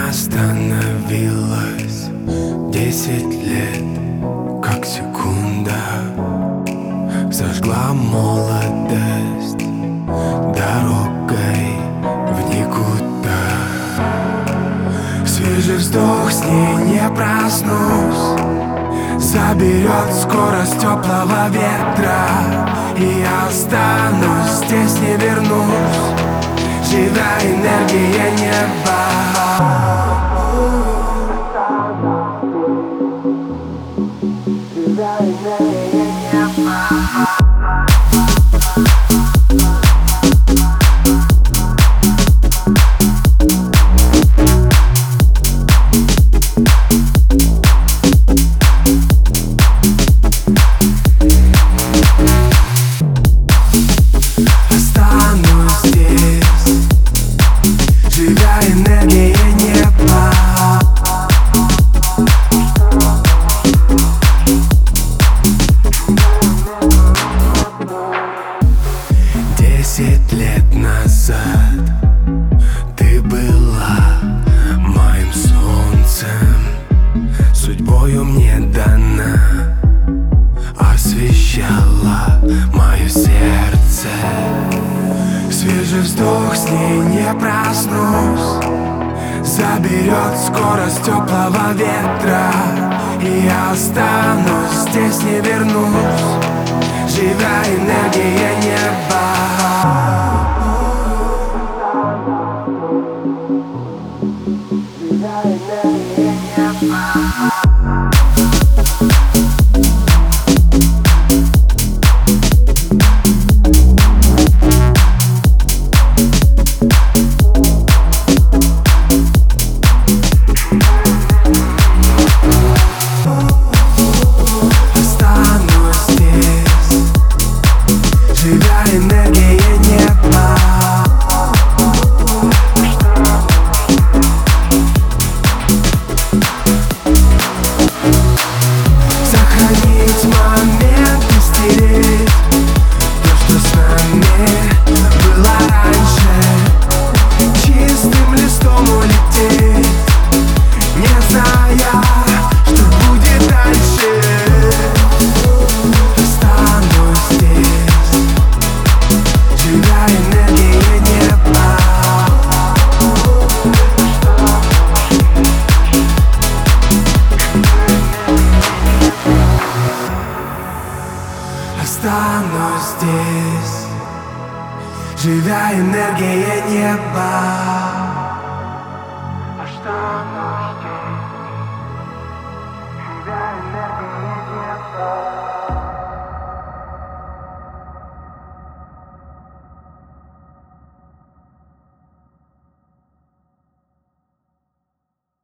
остановилась 10 лет, как секунда зажгла молодость дорогой в никуда. Свежий вздох, с ней не проснусь, заберет скорость теплого ветра, и я останусь здесь, не вернусь. Живая энергия неба. Живая энергия неба. Энергия неба. 10 лет назад ты была моим солнцем, судьбою мне дана, освещала мое сердце. Свежий вздох, с ней не проснусь, заберет скорость теплого ветра, и я останусь здесь, не вернусь. Живая энергия неба. Живая энергия неба. Энергия неба. Сохранить момент и стереть то, что с нами было раньше. Чистым листом улететь, не зная, что будет дальше. Останусь здесь. Живая энергия неба. Останусь здесь. Живая энергия неба.